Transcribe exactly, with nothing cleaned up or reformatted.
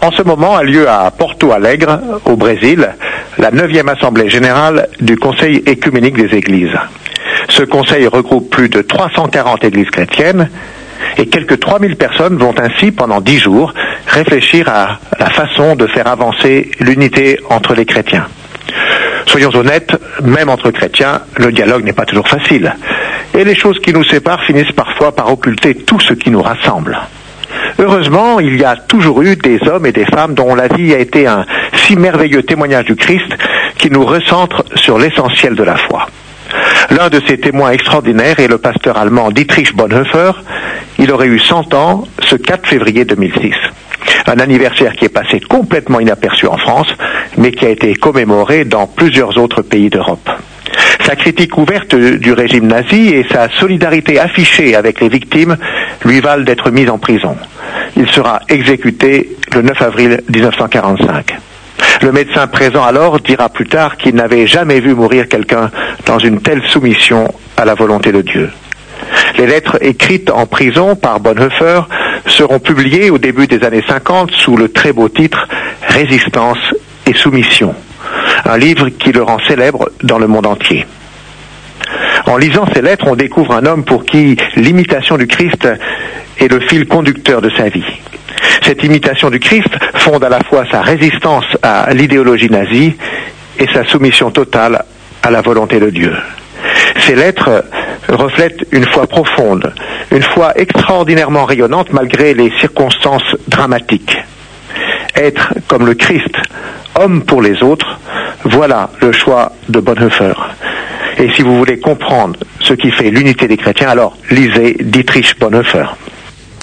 En ce moment a lieu à Porto Alegre, au Brésil, la neuvième assemblée générale du Conseil écuménique des Églises. Ce conseil regroupe plus de trois cent quarante églises chrétiennes et quelques trois mille personnes vont ainsi, pendant dix jours, réfléchir à la façon de faire avancer l'unité entre les chrétiens. Soyons honnêtes, même entre chrétiens, le dialogue n'est pas toujours facile. Et les choses qui nous séparent finissent parfois par occulter tout ce qui nous rassemble. Heureusement, il y a toujours eu des hommes et des femmes dont la vie a été un si merveilleux témoignage du Christ qui nous recentre sur l'essentiel de la foi. L'un de ces témoins extraordinaires est le pasteur allemand Dietrich Bonhoeffer. Il aurait eu cent ans ce quatre février deux mille six. Un anniversaire qui est passé complètement inaperçu en France, mais qui a été commémoré dans plusieurs autres pays d'Europe. Sa critique ouverte du régime nazi et sa solidarité affichée avec les victimes lui valent d'être mis en prison. Il sera exécuté le neuf avril dix-neuf cent quarante-cinq. Le médecin présent alors dira plus tard qu'il n'avait jamais vu mourir quelqu'un dans une telle soumission à la volonté de Dieu. Les lettres écrites en prison par Bonhoeffer seront publiées au début des années cinquante sous le très beau titre « Résistance et soumission », un livre qui le rend célèbre dans le monde entier. En lisant ces lettres, on découvre un homme pour qui l'imitation du Christ est le fil conducteur de sa vie. Cette imitation du Christ fonde à la fois sa résistance à l'idéologie nazie et sa soumission totale à la volonté de Dieu. Ces lettres reflètent une foi profonde, une foi extraordinairement rayonnante malgré les circonstances dramatiques. Être comme le Christ, homme pour les autres, voilà le choix de Bonhoeffer. Et si vous voulez comprendre ce qui fait l'unité des chrétiens, alors lisez Dietrich Bonhoeffer.